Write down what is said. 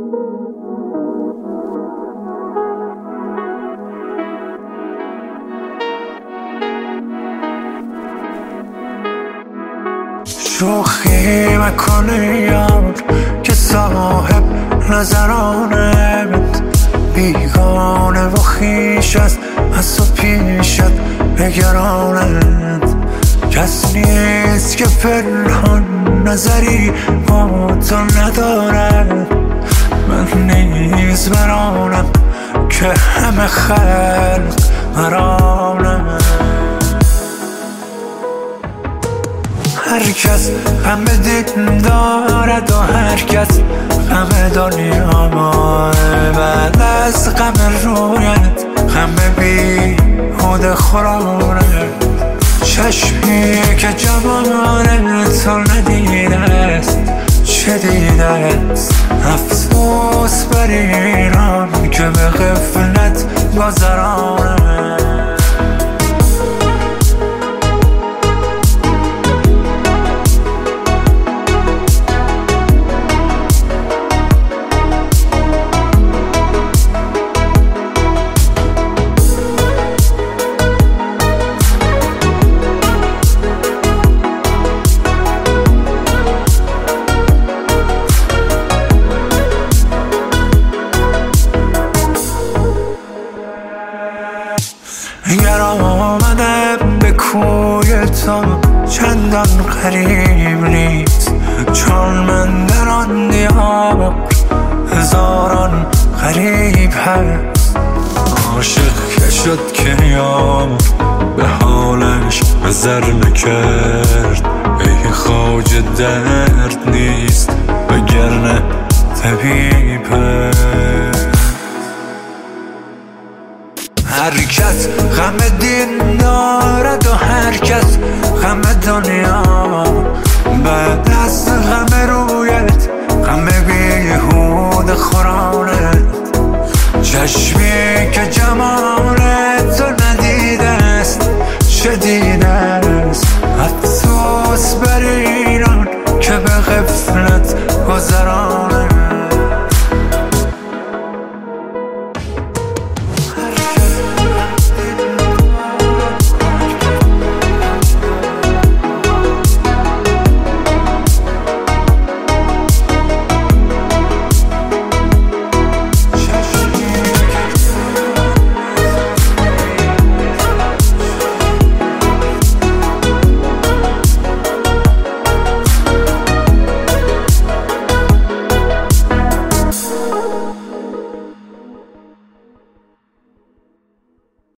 شوخی مکنه یار که صاحب نظرانت بیگانه و خیش است از تو پیشت نگرانت. کس نیست که پنهان نظری با تو ندارد. من نیز برانم که همه خلق مرانم. هر کس غم دل دارد و هر کس غم دنیا. بعد از غم رویت غم بیهوده خورانت. چشمی که جمال تو ندیده است چه دیده است. افسوس بر ایران که به غفلت گذرانت. گر آمدم به کوی تو چندان غریب نیست، چون من در آن دیار هزاران غریب هست. عاشق که شد که یار به حالش نظر نکرد. ای خواجه درد نیست وگرنه طبیب هست. هر کس غم دین دارد و هر کس غم دنیا. بعد از غم رویت غم بیهوده خورانت. چشمی